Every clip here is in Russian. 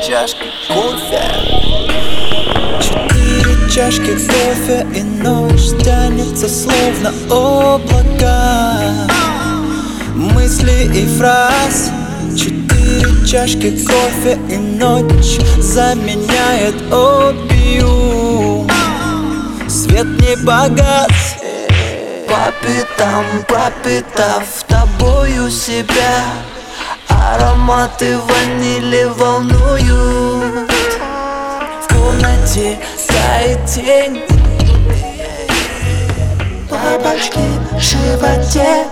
чашки кофе. 4 чашки кофе, и ночь тянется словно облака мысли и фраз. 4 чашки кофе, и ночь заменяет опиум. Свет не погас, По пятам пропитав тобою себя, ароматы ванили волнуют. в комнате тает тень, Бабочки в животе.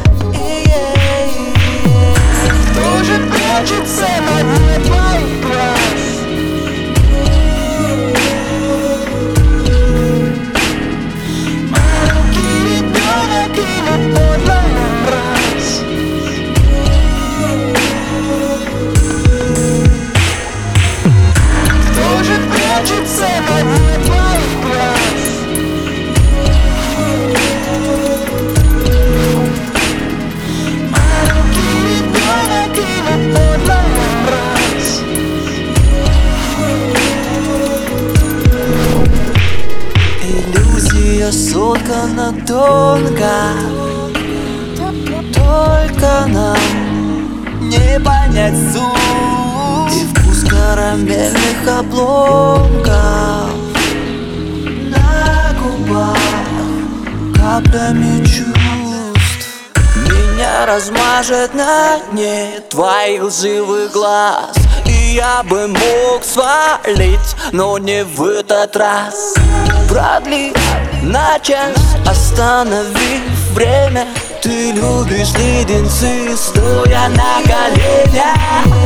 Кто же прячется на дне твоих глаз? Маленький ребенок или подлый раз? Кто же прячется на дне твоих глаз? иллюзия соткана тонко, только нам не понять суть и вкус карамельных обломков на губах каплями чувств. Меня размажет на дне твоих лживых глаз, и я бы мог свалить, но не в этот раз. Продли на час, остановив время. Ты любишь леденцы, стоя на коленях.